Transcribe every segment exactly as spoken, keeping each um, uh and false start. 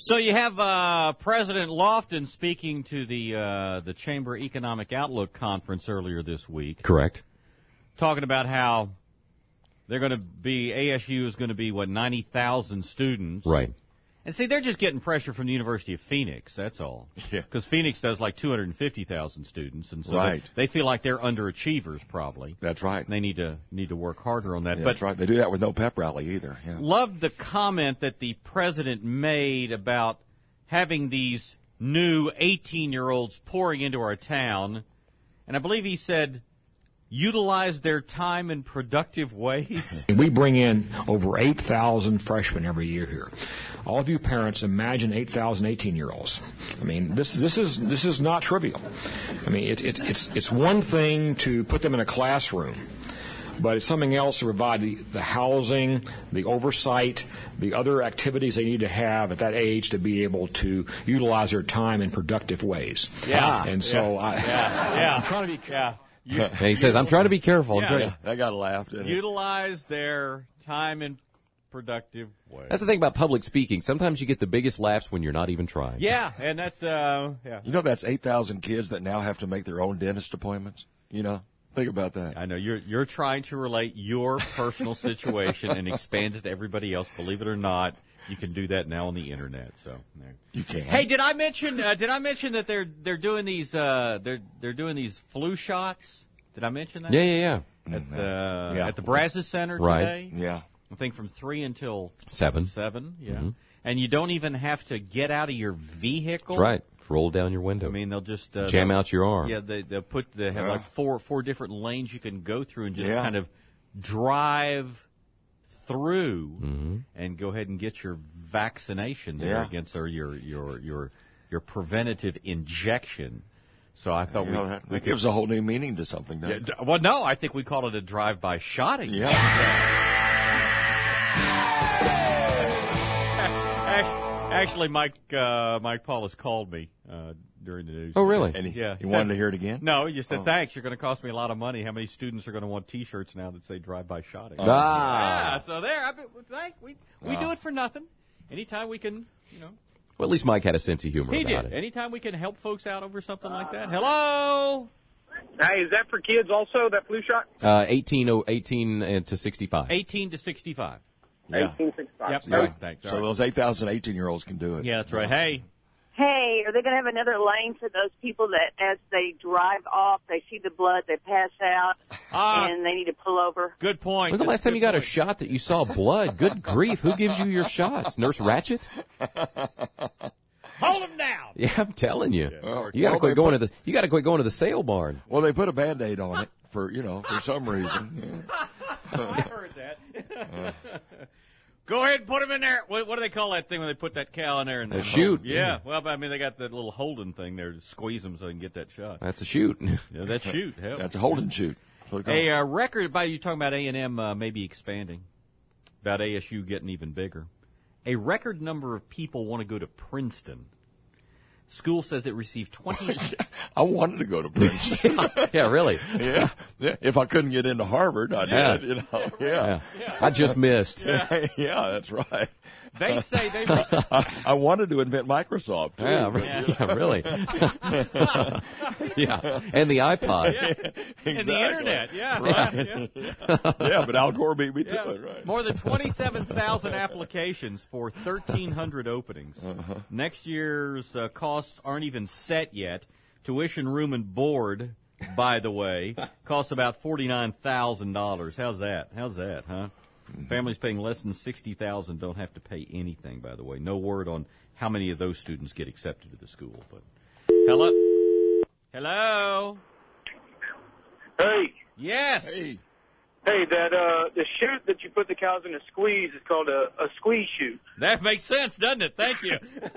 So you have uh, President Lofton speaking to the uh, the Chamber Economic Outlook Conference earlier this week. Correct. Talking about how they're going to be, A S U is going to be, what, ninety thousand students. Right. And see, they're just getting pressure from the University of Phoenix, that's all. Yeah. Because Phoenix does like two hundred fifty thousand students, and so right. they, they feel like they're underachievers probably. That's right. And they need to need to work harder on that. Yeah, but that's right. They do that with no pep rally either. Yeah. Loved the comment that the president made about having these new eighteen-year-olds pouring into our town. And I believe he said, utilize their time in productive ways. We bring in over eight thousand freshmen every year here. All of you parents, imagine eight thousand eighteen-year-olds. I mean, this this is this is not trivial. I mean, it, it, it's it's one thing to put them in a classroom, but it's something else to provide the, the housing, the oversight, the other activities they need to have at that age to be able to utilize their time in productive ways. Yeah. And so yeah. I, yeah. yeah. I'm trying to be yeah. You, and he says, I'm trying to be careful. I'm Yeah. trying Yeah, to. that got a laugh, didn't it? Utilize their time in productive ways. That's the thing about public speaking. Sometimes you get the biggest laughs when you're not even trying. Yeah, and that's, uh, yeah. You know, that's eight thousand kids that now have to make their own dentist appointments. You know, think about that. I know you're you're trying to relate your personal situation and expand it to everybody else. Believe it or not, you can do that now on the internet. So there. You can. Hey, did I mention? Uh, did I mention that they're they're doing these uh, they're they're doing these flu shots? Did I mention that? Yeah, yeah, yeah. At the Yeah. at the Brazos Center Right. today. Yeah. I think from three until Seven. Seven. Yeah. Mm-hmm. And you don't even have to get out of your vehicle. That's right. Roll down your window. I mean, they'll just uh, Jam they'll- out your arm. Yeah, they they'll put they have Yeah. like four four different lanes you can go through and just Yeah. kind of drive through Mm-hmm. and go ahead and get your vaccination there Yeah. against or your your your your preventative injection. So I thought You we, know, that, we that gives a whole new meaning to something, doesn't yeah, it? d- well, no, I think we call it a drive-by shotting. Yeah. Actually, actually Mike uh, Mike Paulus called me uh, during the news. Oh, really? And he, Yeah. he wanted to hear it again? No, you said, Oh. thanks, you're going to cost me a lot of money. How many students are going to want T-shirts now that say drive-by shotting? Ah. Yeah, so there, I, thank, we, we do it for nothing. Anytime we can, you know. Well, at least Mike had a sense of humor He about did. it. Anytime we can help folks out over something like that. Hello? Hey, is that for kids also, that flu shot? Uh, eighteen, oh, eighteen and to sixty-five. eighteen to sixty-five. Yeah. eighteen sixty-five. Yep, Yeah. right, thanks. So All right. those eight thousand eighteen-year-olds can do it. Yeah, that's right. Hey, Hey, are they going to have another lane for those people that as they drive off, they see the blood, they pass out, Ah. and they need to pull over? good point. When's the That's last time good you got a point. shot that you saw blood? Good grief. Who gives you your shots? Nurse Ratchet? Hold him down. Yeah, I'm telling you. Well, You got to well, quit they going put- to the you got to quit going to the sale barn. Well, they put a Band-Aid on it for, you know, for some reason. I heard that. Go ahead and put him in there. What, what do they call that thing when they put that cow in there? And A then- chute. Yeah. Well, I mean, they got that little holding thing there to squeeze them so they can get that shot. That's a shoot. Yeah, that shoot. Hell. That's a hold and shoot. That's what they call A it. uh, record, by you talking about A and M uh, maybe expanding, about A S U getting even bigger. A record number of people want to go to Princeton. School says it received twenty. I wanted to go to Princeton. Yeah, really. yeah. yeah. If I couldn't get into Harvard, I Yeah. did. You know. Yeah. Yeah. I just missed. Yeah, that's right. They say they received. I, I wanted to invent Microsoft, too. Yeah, but, re- yeah, really. Yeah, and the iPod. And the Exactly. internet, yeah. Right. yeah, yeah. Yeah, but Al Gore beat me to Yeah. it, right? More than twenty-seven thousand applications for thirteen hundred openings. Uh-huh. Next year's uh, costs aren't even set yet. Tuition, room, and board, by the way, costs about forty-nine thousand dollars. How's that? How's that, huh? Mm-hmm. Families paying less than sixty thousand dollars don't have to pay anything, by the way. No word on how many of those students get accepted to the school. But hello? Hello? Hey, Yes. Hey, hey, that uh, the chute that you put the cows in a squeeze is called a, a squeeze chute. That makes sense, doesn't it? Thank you.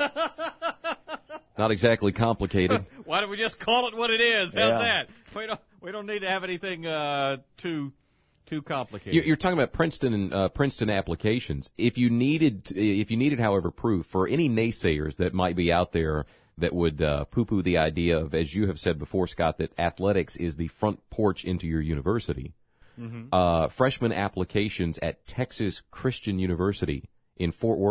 Not exactly complicated. Why don't we just call it what it is? How's Yeah. that? We don't we don't need to have anything uh, too too complicated. You- You're talking about Princeton and uh, Princeton applications. If you needed, if you needed, however, proof for any naysayers that might be out there that would uh, poo-poo the idea of, as you have said before, Scott, that athletics is the front porch into your university. Uh, freshman applications at Texas Christian University in Fort Worth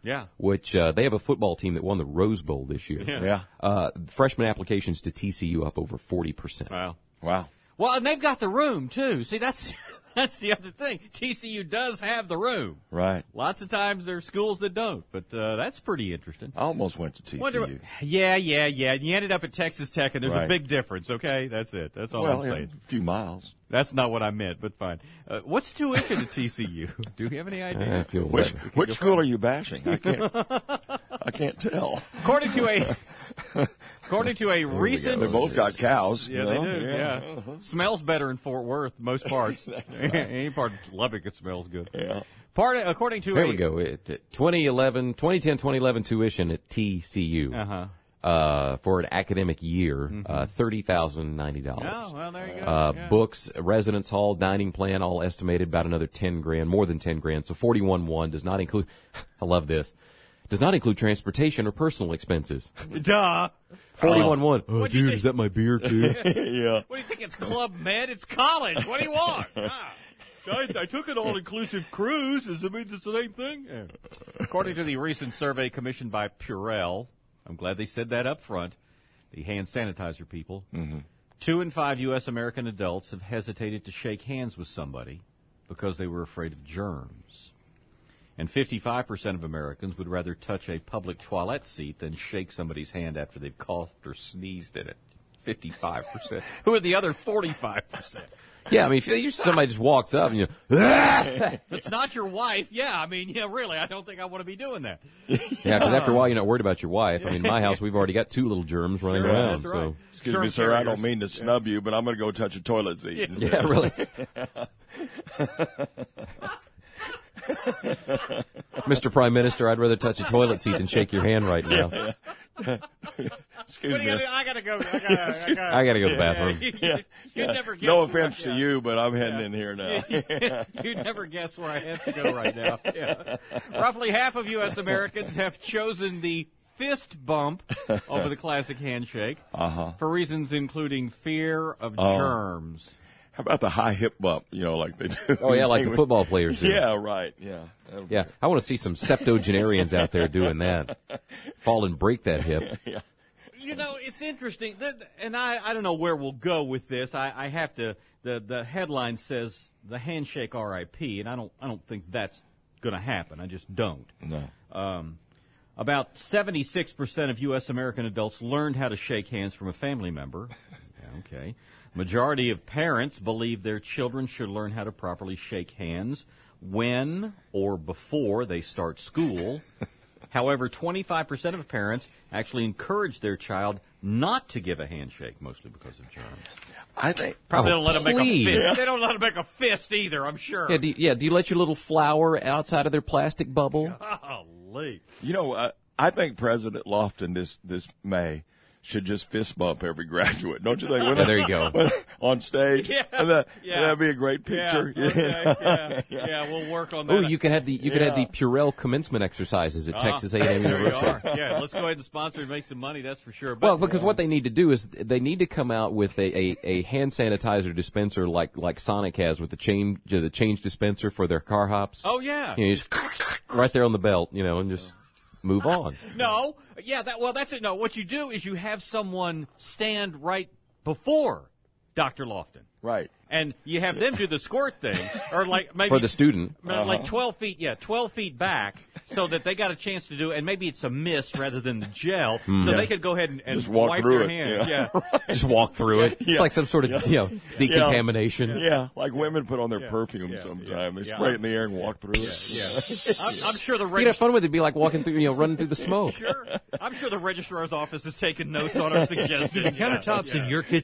Yeah. which uh, they have a football team that won the Rose Bowl this year. Yeah. Yeah. Uh, freshman applications to T C U up over forty percent. Wow. Wow. Well, and they've got the room, too. See, that's that's the other thing. T C U does have the room. Right. Lots of times there are schools that don't, but uh, that's pretty interesting. I almost went to T C U. Wonder, yeah, yeah, yeah. You ended up at Texas Tech, and there's Right. a big difference, okay? That's it. That's all well, I'm yeah, saying. a few miles. That's not what I meant, but fine. Uh, what's tuition at T C U? Do you have any idea? I feel Which that. which school are you bashing? I can't. I can't tell. According to a according to a recent, They both got cows. yeah, you they know? do. Yeah, smells better in Fort Worth. Most parts, any part of Lubbock, it smells good. Yeah. Part according to There a we go. It, uh, twenty eleven, twenty ten, twenty eleven tuition at T C U Uh-huh. uh, for an academic year, uh, thirty thousand ninety dollars. Oh, well, there you go. Uh, Yeah. Books, residence hall, dining plan, all estimated about another ten grand, more than ten grand. So forty-one one does not include. I love this. Does not include transportation or personal expenses. Duh. Forty-one one. Oh, What do you dude, think? is that my beer too? Yeah. What do you think? It's Club Med? It's college. What do you want? Ah. I, I took an all-inclusive cruise. Does it mean it's the same thing? Yeah. According to the recent survey commissioned by Purell, I'm glad they said that up front, the hand sanitizer people, mm-hmm. two in five U S American adults have hesitated to shake hands with somebody because they were afraid of germs. And fifty-five percent of Americans would rather touch a public toilet seat than shake somebody's hand after they've coughed or sneezed in it. fifty-five percent. Who are the other forty-five percent? Yeah, I mean, if you, somebody just walks up and you, If it's not your wife, yeah, I mean, yeah, really, I don't think I want to be doing that. yeah, because after a while you're not worried about your wife. I mean, in my house we've already got two little germs running Sure, around. that's So right. Excuse Germ me, sir. I carriers. don't mean to snub you, but I'm going to go touch a toilet seat. yeah, really. Mister Prime Minister, I'd rather touch a toilet seat than shake your hand right now. Excuse What do you me. gotta, I gotta go. I gotta, I gotta, I got to go to the bathroom. you, you'd never guess. No where- offense to yeah. you, but I'm heading in here now. You'd never guess where I have to go right now. Yeah. Roughly half of U S Americans have chosen the fist bump over the classic handshake Uh-huh. for reasons including fear of Oh. germs. How about the high hip bump, you know, like they do? Oh, yeah, like the football players do. Yeah, right. Yeah. Yeah, I want to see some septuagenarians out there doing that. Fall and break that hip. You know, it's interesting, that, and I, I don't know where we'll go with this. I, I have to. The the headline says the handshake R I P, and I don't I don't think that's going to happen. I just don't. No. Um, about seventy-six percent of U S American adults learned how to shake hands from a family member. Yeah, okay. Majority of parents believe their children should learn how to properly shake hands when or before they start school. However, twenty-five percent of parents actually encourage their child not to give a handshake, mostly because of germs. I think Probably Oh, don't let them make a please. fist. Yeah. They don't let them make a fist either, I'm sure. Yeah, do you, yeah, do you let your little flower outside of their plastic bubble? Golly. You know, uh, I think President Lofton this this May should just fist bump every graduate, don't you think? Yeah, there you go. On stage, Yeah, and that, yeah. that'd be a great picture. Yeah, okay, yeah, yeah, we'll work on that. Oh, you could have the you could have the Yeah. Purell commencement exercises at Ah, Texas A and M there you University. are. Yeah, let's go ahead and sponsor and make some money, that's for sure. But, Well, because what they need to do is they need to come out with a, a, a hand sanitizer dispenser like like Sonic has with the change the change dispenser for their car hops. oh, yeah. You know, you just right there on the belt, you know, and just move on. No, yeah, that well, that's it. No, what you do is you have someone stand right before Doctor Lofton. Right. And you have them do the squirt thing, or like maybe For the student. Uh, like twelve feet, yeah, twelve feet back, so that they got a chance to do it, and maybe it's a mist rather than the gel, so they could go ahead and, and Just walk wipe through their it, hands. yeah. Yeah. Just walk through it. It's like some sort of you know decontamination. Yeah, like women put on their perfume yeah, sometime. They yeah. spray it in the air and walk through it. Yeah. I'm, I'm sure the You'd have registrar. fun with it. It'd be like walking through, you know, running through the smoke. Sure, I'm sure the registrar's office is taking notes on our suggestions. The countertops in your kitchen